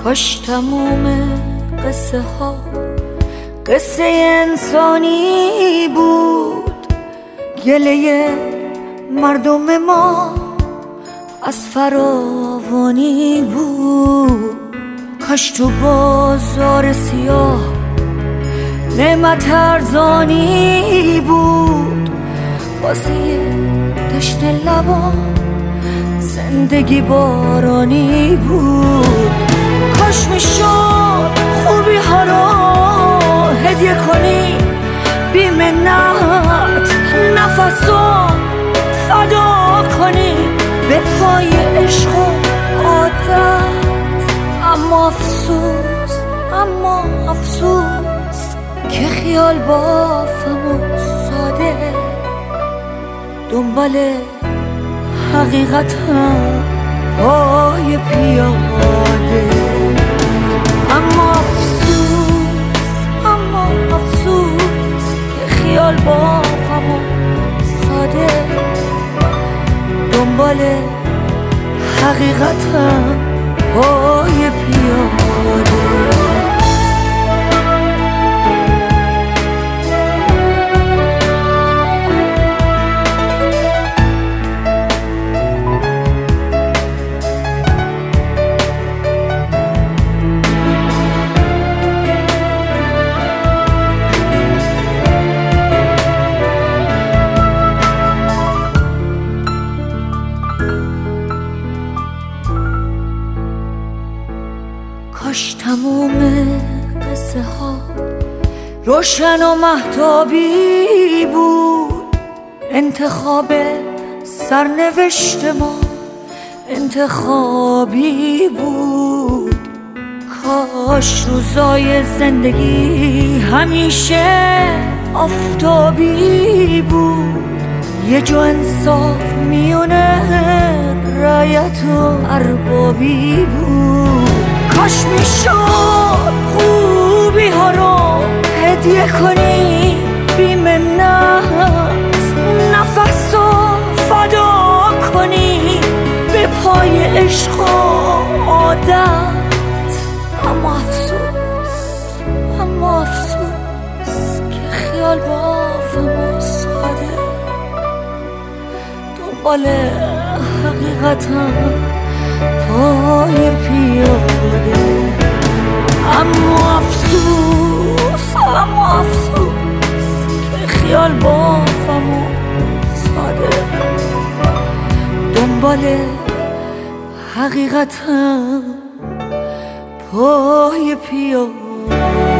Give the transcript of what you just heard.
کاش تموم قصه ها قصه انسانی بود، گله مردم ما از فراوانی بود. کاش تو بازار سیاه نعمت ارزانی بود، واسه تشنه لبا زندگی بارانی بود. کاش میشد خوبی ها رو هدیه کنی بی منت، نفسو فدا کنی به پای عشق و عادت. اما افسوس که خیال بافم و ساده دنبال حقیقتم پای پیاده. اما افسوس که خیال بافم و ساده دنبال حقیقتم پای پیاده. کاش تموم قصه ها روشن و مهتابی بود، انتخاب سرنوشت ما انتخابی بود. کاش روزای زندگی همیشه آفتابی بود، یه جو انصاف میونه رعیت و اربابی بود. کاش میشد خوبی ها رو هدیه کنی بی منت، نفس و فدا کنی به پای عشق و عادت. اما افسوس که خیال بافم و ساده دنبال حقیقتم پای پیاده. اما افسوس که خیال بافم و ساده دنبال حقیقتم پای پیاده.